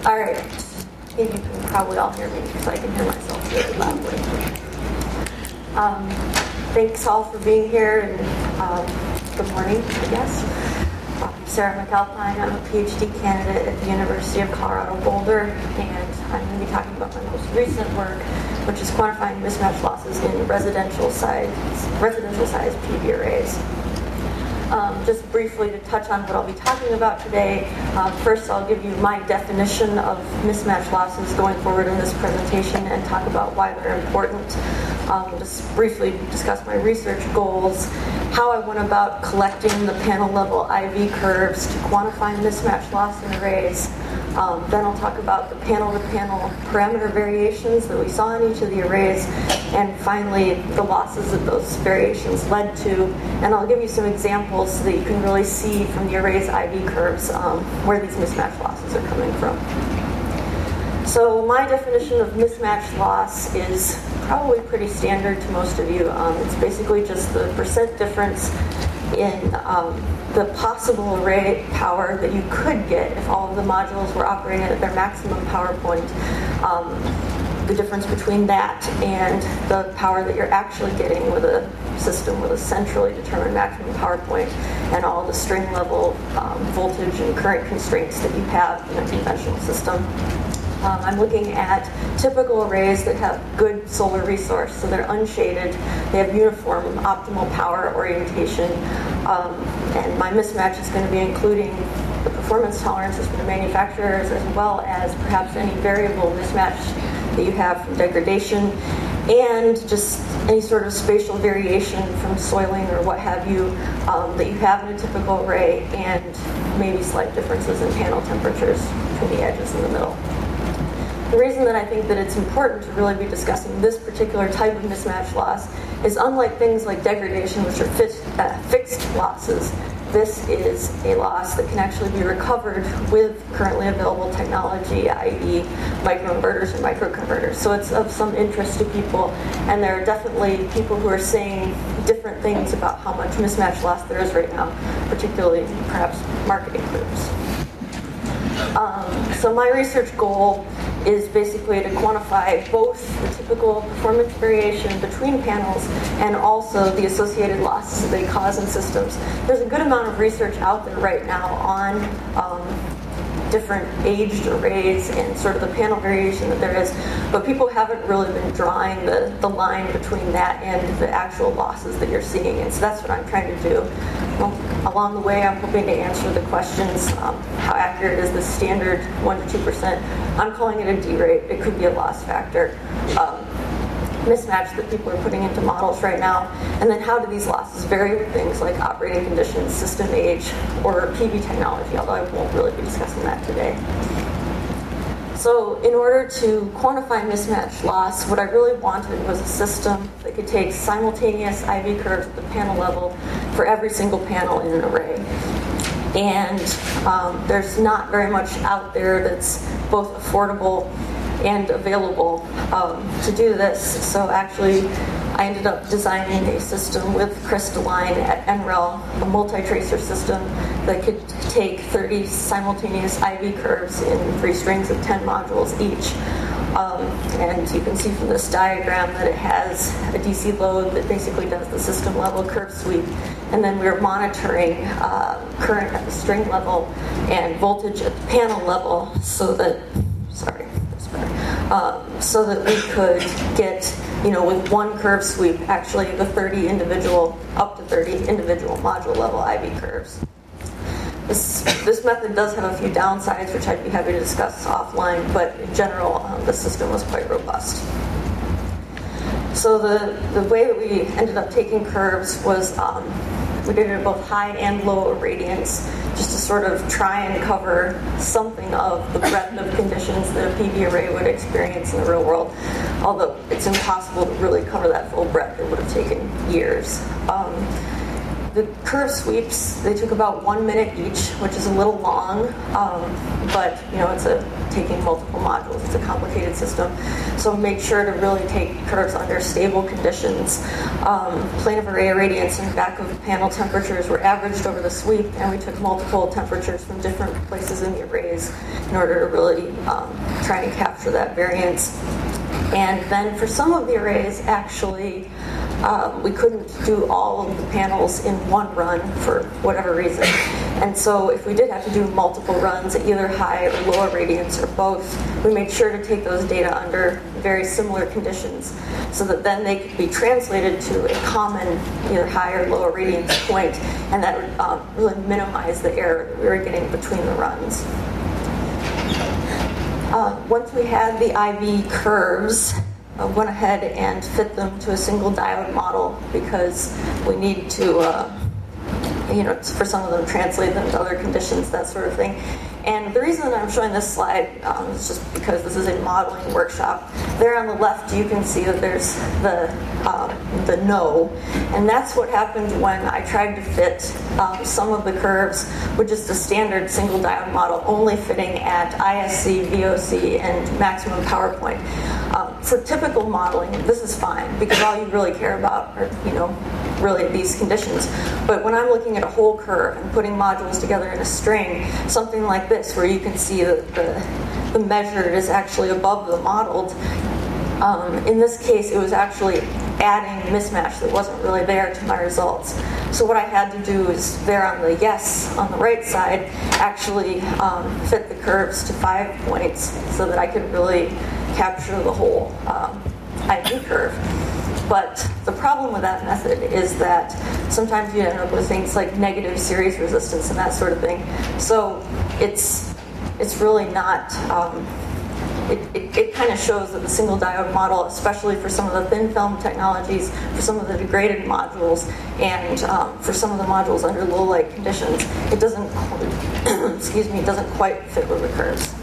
All right. You can probably all hear me because I can hear myself really loudly. Thanks all for being here, and good morning, I guess. I'm Sarah McAlpine. I'm a PhD candidate at the University of Colorado Boulder, and I'm going to be talking about my most recent work, which is quantifying mismatch losses in residential-sized PV arrays. Just briefly to touch on what I'll be talking about today, first I'll give you my definition of mismatch losses going forward in this presentation and talk about why they're important. Just briefly discuss my research goals, how I went about collecting the panel level IV curves to quantify mismatch loss in arrays. Then I'll talk about the panel-to-panel parameter variations that we saw in each of the arrays, and finally the losses that those variations led to. And I'll give you some examples so that you can really see from the array's IV curves where these mismatch losses are coming from. So my definition of mismatch loss is probably pretty standard to most of you. It's basically just the percent difference in the possible array power that you could get if all of the modules were operating at their maximum power point. The difference between that and the power that you're actually getting with a system with a centrally determined maximum power point and all the string level voltage and current constraints that you have in a conventional system. I'm looking at typical arrays that have good solar resource, so they're unshaded, they have uniform optimal power orientation, and my mismatch is going to be including the performance tolerances from the manufacturers as well as perhaps any variable mismatch that you have from degradation, and just any sort of spatial variation from soiling or what have you that you have in a typical array, and maybe slight differences in panel temperatures between the edges in the middle. The reason that I think that it's important to really be discussing this particular type of mismatch loss is, unlike things like degradation, which are fixed losses, this is a loss that can actually be recovered with currently available technology, i.e. microinverters and microconverters. So it's of some interest to people, and there are definitely people who are saying different things about how much mismatch loss there is right now, particularly perhaps marketing groups. So my research goal is basically to quantify both the typical performance variation between panels and also the associated losses that they cause in systems. There's a good amount of research out there right now on different aged arrays and sort of the panel variation that there is, but people haven't really been drawing the line between that and the actual losses that you're seeing, and so that's what I'm trying to do. Along the way, I'm hoping to answer the questions, how accurate is the standard 1 to 2%? I'm calling it a D rate. It could be a loss factor mismatch that people are putting into models right now, and then how do these losses vary with things like operating conditions, system age, or PV technology, although I won't really be discussing that today. So in order to quantify mismatch loss, what I really wanted was a system that could take simultaneous IV curves at the panel level for every single panel in an array. And there's not very much out there that's both affordable and available to do this. So actually, I ended up designing a system with Crystalline at NREL, a multi-tracer system that could take 30 simultaneous IV curves in 3 strings of 10 modules each. And you can see from this diagram that it has a DC load that basically does the system level curve sweep. And then we're monitoring current at the string level and voltage at the panel level so that, so that we could get, with one curve sweep, actually up to 30 individual module level IV curves. This method does have a few downsides, which I'd be happy to discuss offline, but in general, the system was quite robust. So the way that we ended up taking curves was we did it at both high and low irradiance, just to sort of try and cover something of the breadth of conditions that a PV array would experience in the real world. Although it's impossible to really cover that full breadth, it would have taken years. The curve sweeps, they took about 1 minute each, which is a little long, but it's taking multiple modules. It's a complicated system. So make sure to really take curves under stable conditions. Plane of array irradiance and back of panel temperatures were averaged over the sweep, and we took multiple temperatures from different places in the arrays in order to really try and capture that variance. And then for some of the arrays, actually, we couldn't do all of the panels in one run for whatever reason. And so if we did have to do multiple runs at either high or low irradiance or both, we made sure to take those data under very similar conditions so that then they could be translated to a common either high or low irradiance point, and that would really minimize the error that we were getting between the runs. Once we had the IV curves, I went ahead and fit them to a single diode model because we need to, for some of them, translate them to other conditions, that sort of thing. And the reason that I'm showing this slide is just because this is a modeling workshop. There on the left, you can see that there's the no, and that's what happened when I tried to fit some of the curves with just a standard single diode model, only fitting at ISC, VOC, and maximum power point. For typical modeling, this is fine because all you really care about are, really these conditions. But when I'm looking at a whole curve and putting modules together in a string, something like this, where you can see that the measured is actually above the modeled, in this case, it was actually adding mismatch that wasn't really there to my results. So what I had to do is there on the yes on the right side, actually fit the curves to 5 points so that I could really capture the whole IV curve. But the problem with that method is that sometimes you end up with things like negative series resistance and that sort of thing. So it's really not. It kind of shows that the single diode model, especially for some of the thin film technologies, for some of the degraded modules, and for some of the modules under low light conditions, it doesn't. It doesn't quite fit with the curves.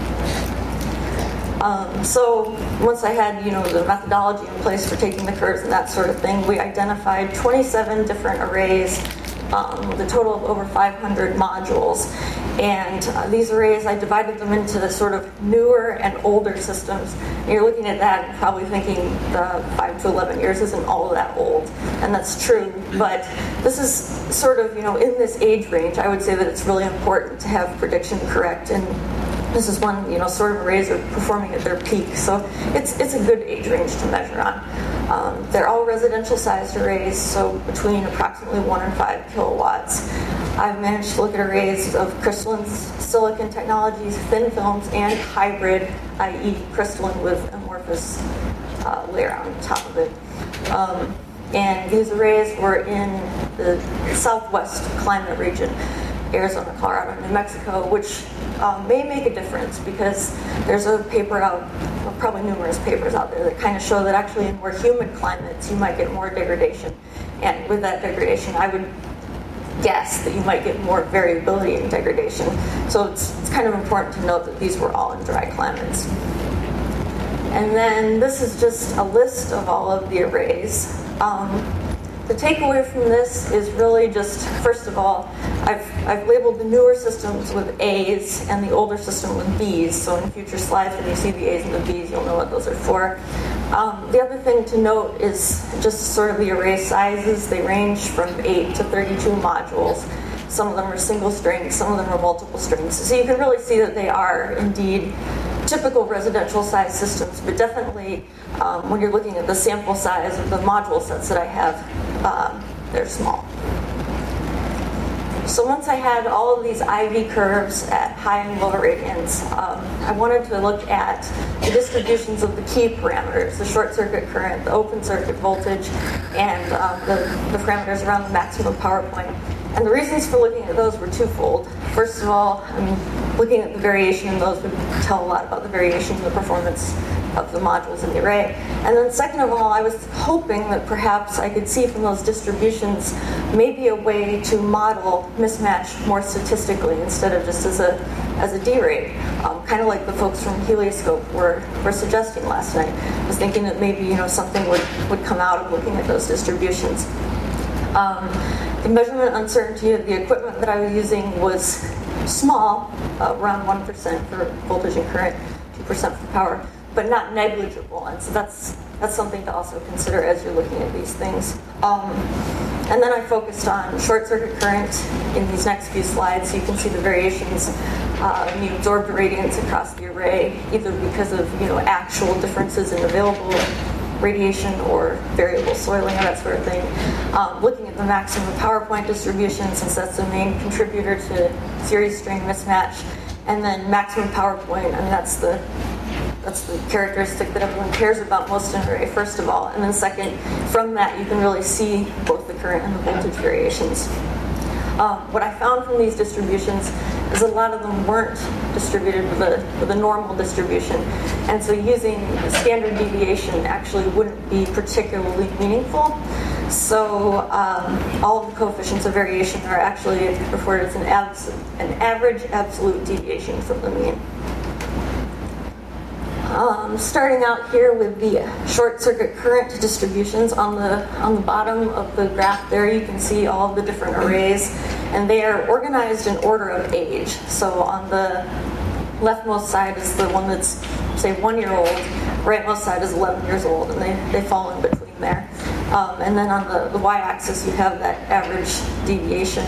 So once I had, the methodology in place for taking the curves and that sort of thing, we identified 27 different arrays with a total of over 500 modules. And these arrays, I divided them into the sort of newer and older systems. And you're looking at that and probably thinking the 5 to 11 years isn't all that old. And that's true, but this is sort of, in this age range, I would say that it's really important to have prediction correct. And this is when, sort of arrays are performing at their peak. So it's a good age range to measure on. They're all residential sized arrays, so between approximately 1 and 5 kilowatts. I've managed to look at arrays of crystalline silicon technologies, thin films, and hybrid, i.e. crystalline with amorphous layer on top of it. And these arrays were in the southwest climate region, Arizona, Colorado, New Mexico, which may make a difference because there's a paper out, well, probably numerous papers out there that kind of show that actually in more humid climates you might get more degradation. And with that degradation, I would guess that you might get more variability in degradation. So it's kind of important to note that these were all in dry climates. And then this is just a list of all of the arrays. The takeaway from this is really just, first of all, I've labeled the newer systems with A's and the older system with B's. So in future slides, when you see the A's and the B's, you'll know what those are for. The other thing to note is just sort of the array sizes. They range from 8 to 32 modules. Some of them are single strings, some of them are multiple strings. So you can really see that they are indeed typical residential size systems, but definitely when you're looking at the sample size of the module sets that I have, they're small. So once I had all of these IV curves at high and low irradiance, I wanted to look at the distributions of the key parameters, the short circuit current, the open circuit voltage, and the parameters around the maximum power point. And the reasons for looking at those were twofold. First of all, looking at the variation in those would tell a lot about the variation in the performance of the modules in the array. And then second of all, I was hoping that perhaps I could see from those distributions maybe a way to model mismatch more statistically instead of just as a D-rate, kind of like the folks from Helioscope were suggesting last night. I was thinking that maybe something would come out of looking at those distributions. The measurement uncertainty of the equipment that I was using was small, around 1% for voltage and current, 2% for power, but not negligible. And so that's something to also consider as you're looking at these things. And then I focused on short circuit current in these next few slides, so you can see the variations in the absorbed radiance across the array, either because of actual differences in available radiation or variable soiling or that sort of thing. Looking at the maximum power point distribution, since that's the main contributor to series strain mismatch, and then maximum power point, and that's the characteristic that everyone cares about most in an array, first of all. And then second, from that you can really see both the current and the voltage variations. What I found from these distributions is a lot of them weren't distributed with a normal distribution. And so using standard deviation actually wouldn't be particularly meaningful. So all of the coefficients of variation are actually reported as an average absolute deviation from the mean. Starting out here with the short circuit current distributions on the bottom of the graph there, you can see all of the different arrays, and they are organized in order of age. So on the leftmost side is the one that's, say, 1 year old, rightmost side is 11 years old, and they fall in between there. And then on the y-axis you have that average deviation.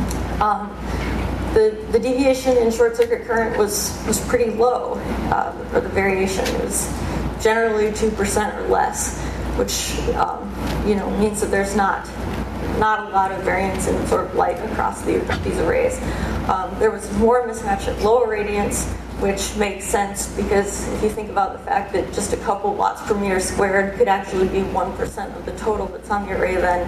The deviation in short circuit current was pretty low, or the variation was generally 2% or less, which means that there's not a lot of variance in absorbed light across these arrays. There was more mismatch at lower radiance, which makes sense because if you think about the fact that just a couple watts per meter squared could actually be 1% of the total that's on the array, then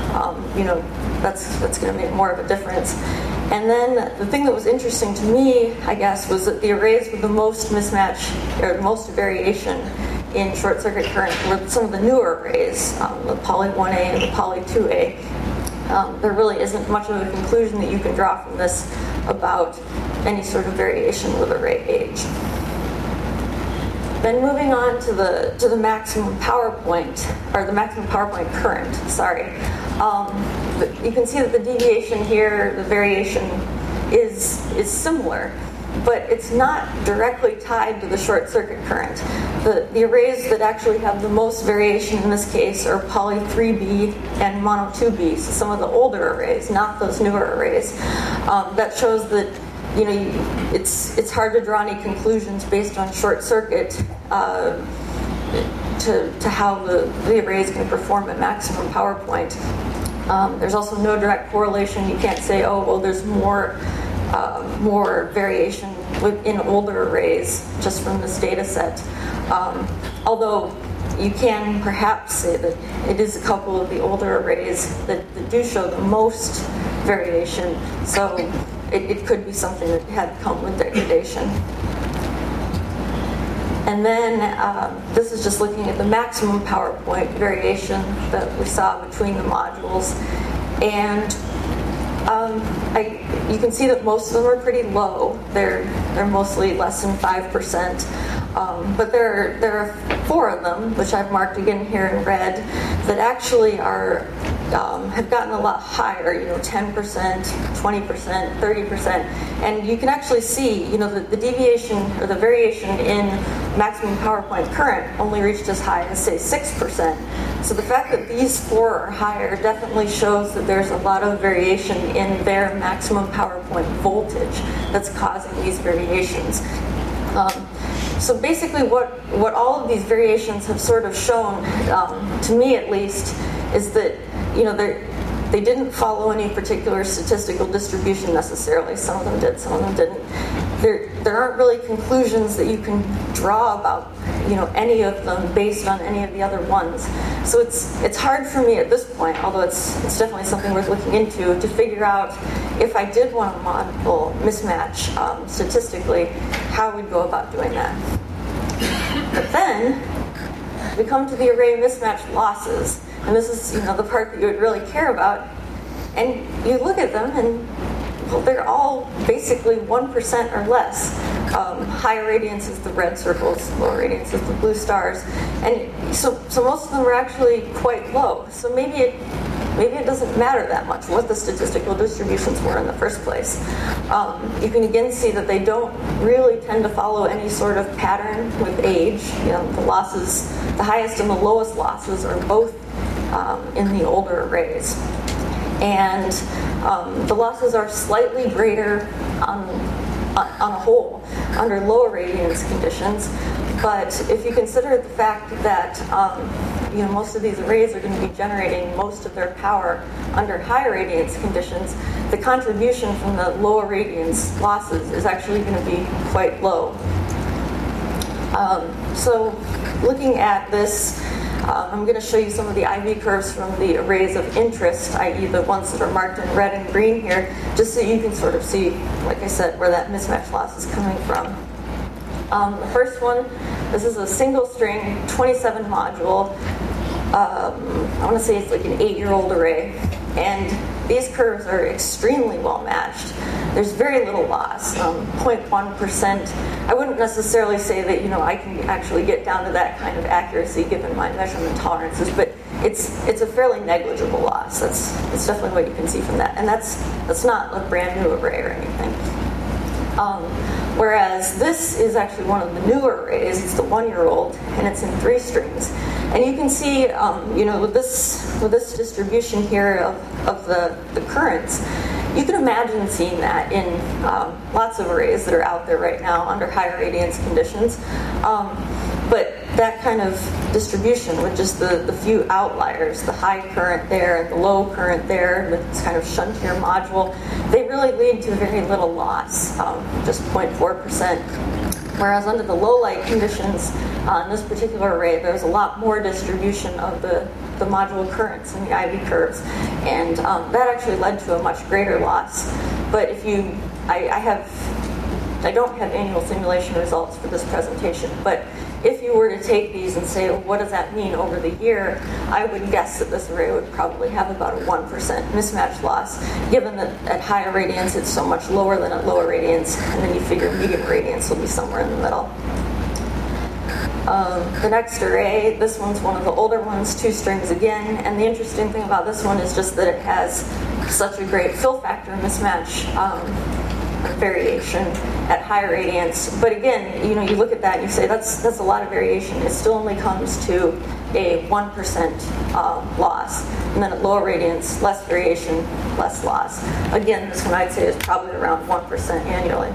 that's going to make more of a difference. And then the thing that was interesting to me, I guess, was that the arrays with the most mismatch or the most variation in short circuit current were some of the newer arrays, the Poly 1A and the Poly 2A. There really isn't much of a conclusion that you can draw from this about any sort of variation with array age. Then moving on to the maximum power point, or the maximum power point current, sorry. You can see that the deviation here, the variation, is similar, but it's not directly tied to the short circuit current. The arrays that actually have the most variation in this case are Poly 3B and Mono 2B, so some of the older arrays, not those newer arrays. That shows that it's hard to draw any conclusions based on short circuit to how the arrays can perform at maximum power point. There's also no direct correlation. You can't say, oh, well, there's more variation in older arrays just from this data set. Although you can perhaps say that it is a couple of the older arrays that do show the most variation. So it could be something that had come with degradation. And then this is just looking at the maximum power point variation that we saw between the modules. And you can see that most of them are pretty low. They're mostly less than 5%. But there are 4 of them, which I've marked again here in red, that actually have gotten a lot higher, 10%, 20%, 30%. And you can actually see, the deviation or the variation in maximum power point current only reached as high as, say, 6%. So the fact that these 4 are higher definitely shows that there's a lot of variation in their maximum power point voltage that's causing these variations. So basically what all of these variations have sort of shown, to me at least, is that they didn't follow any particular statistical distribution necessarily. Some of them did, some of them didn't. There aren't really conclusions that you can draw about any of them based on any of the other ones. So it's hard for me at this point, although it's definitely something worth looking into, to figure out if I did want to model mismatch statistically, how we'd go about doing that. But then we come to the array mismatch losses, and this is the part that you would really care about. And you look at them, and well, they're all basically 1% or less. High radiance is the red circles, low radiance is the blue stars, and so most of them are actually quite low. So maybe maybe it doesn't matter that much what the statistical distributions were in the first place. You can again see that they don't really tend to follow any sort of pattern with age. You know, the losses, the highest and the lowest losses are both in the older arrays. And the losses are slightly greater on a whole under low irradiance conditions. But if you consider the fact that you know, most of these arrays are going to be generating most of their power under high irradiance conditions, the contribution from the low irradiance losses is actually going to be quite low. So looking at this, I'm going to show you some of the IV curves from the arrays of interest, i.e. the ones that are marked in red and green here, just so you can sort of see, like I said, where that mismatch loss is coming from. The first one, this is a single string 27 module. I want to say it's like an 8-year-old array. And these curves are extremely well matched. There's very little loss, 0.1%. I wouldn't necessarily say that, you know, I can actually get down to that kind of accuracy given my measurement tolerances, but it's a fairly negligible loss. That's definitely what you can see from that. And that's not a brand new array or anything. Whereas this is actually one of the newer arrays. It's the 1-year-old, and it's in 3 strings. And you can see, you know, with this distribution here of the currents, you can imagine seeing that in lots of arrays that are out there right now under higher radiance conditions. But that kind of distribution with just the few outliers, the high current there and the low current there, with this kind of shuntier module, they really lead to very little loss, just 0.4%. Whereas under the low light conditions, in this particular array, there's a lot more distribution of the module currents in the IV curves, and that actually led to a much greater loss. But if you, I don't have annual simulation results for this presentation, but if you were to take these and say, well, what does that mean over the year, I would guess that this array would probably have about a 1% mismatch loss, given that at higher radiance it's so much lower than at lower radiance, and then you figure medium radiance will be somewhere in the middle. The next array, this one's one of the older ones, 2 strings again, and the interesting thing about this one is just that it has such a great fill factor mismatch variation at higher radiance. But again, you know, you look at that and you say that's a lot of variation. It still only comes to a 1% loss. And then at lower radiance, less variation, less loss. Again, this one I'd say is probably around 1% annually.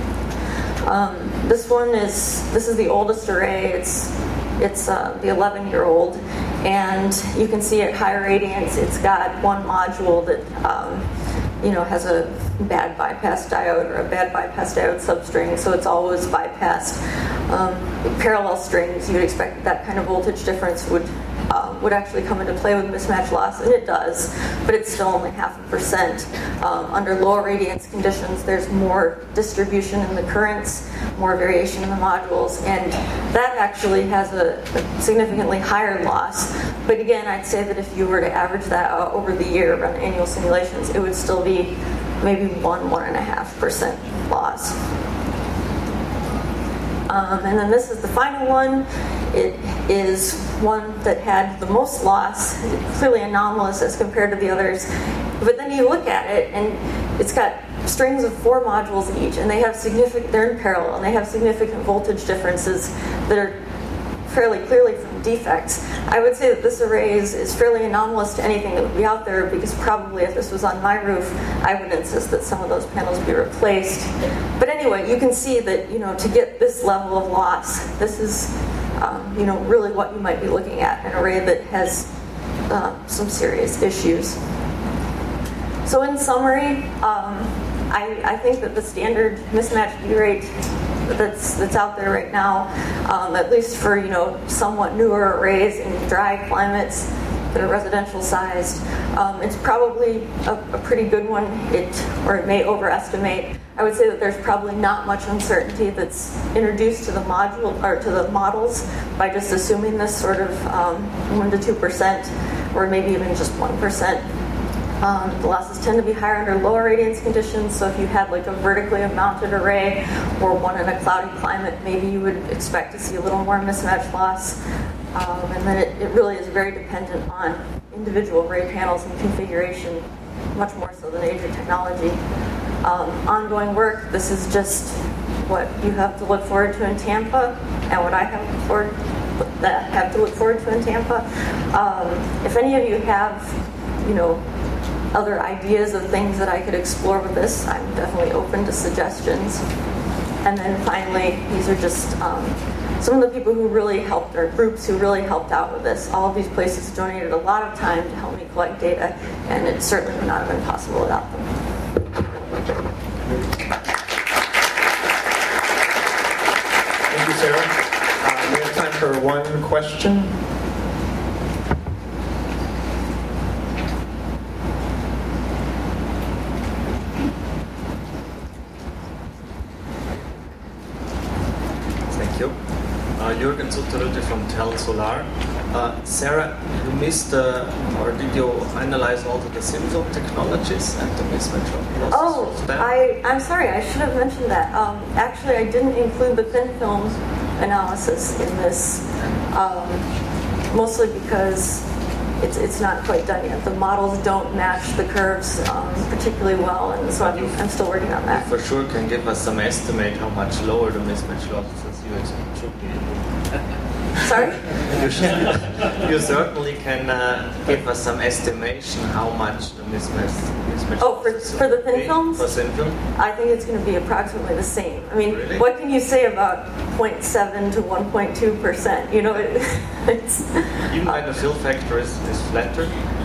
This is the oldest array. It's the 11-year-old, and you can see at higher radiance it's got one module that you know, has a bad bypass diode or a bad bypass diode substring, so it's always bypassed. Parallel strings, you'd expect that kind of voltage difference would actually come into play with mismatch loss, and it does, but it's still only 0.5%. Under lower radiance conditions, there's more distribution in the currents, more variation in the modules, and that actually has a significantly higher loss. But again, I'd say that if you were to average that out over the year, run annual simulations, it would still be maybe 1.5% loss. And then this is the final one. It is one that had the most loss, clearly anomalous as compared to the others. But then you look at it, and it's got strings of 4 modules each, and they have they're in parallel, and they have significant voltage differences that are fairly clearly from defects. I would say that this array is fairly anomalous to anything that would be out there, because probably if this was on my roof, I would insist that some of those panels be replaced. But anyway, you can see that, you know, to get this level of loss, this is you know, really what you might be looking at, an array that has some serious issues. So in summary, I think that the standard mismatch V rate that's out there right now, at least for, you know, somewhat newer arrays in dry climates that are residential sized, it's probably a pretty good one. It may overestimate. I would say that there's probably not much uncertainty that's introduced to the module or to the models by just assuming this sort of 1 to 2%, or maybe even just 1%. The losses tend to be higher under lower radiance conditions, so if you had like a vertically mounted array or one in a cloudy climate, maybe you would expect to see a little more mismatch loss. and then it really is very dependent on individual array panels and configuration, much more so than age of technology. Ongoing work, this is just what you have to look forward to in Tampa, and what I have to look forward to in Tampa. If any of you have, other ideas of things that I could explore with this, I'm definitely open to suggestions. And then finally, these are just some of the people who really helped, or groups who really helped out with this. All of these places donated a lot of time to help me collect data, and it certainly would not have been possible without them. Thank you, Sarah. We have time for one question. Thank you. Jürgen Sutteruti from Tel Solar. Sarah, you missed, or did you analyze also the Simson technologies and the mismatch of losses? I'm sorry, I should have mentioned that. Actually, I didn't include the thin film analysis in this, mostly because it's not quite done yet. The models don't match the curves particularly well, and so I'm still working on that. You for sure can give us some estimate how much lower the mismatch losses you expect should be. Sorry? You certainly can give us some estimation how much the mismatch. Oh, for the thin films? For thin film? I think it's going to be approximately the same. I mean, Really? What can you say about 0.7 to 1.2%? It's... Even when the fill factor is flatter?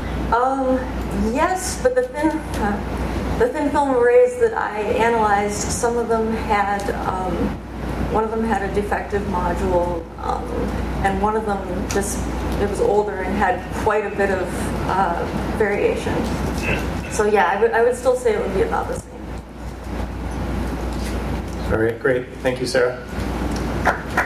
Yes, but the thin film arrays that I analyzed, some of them had... one of them had a defective module, and one of them it was older and had quite a bit of variation. So yeah, I would still say it would be about the same. All right, great. Thank you, Sarah.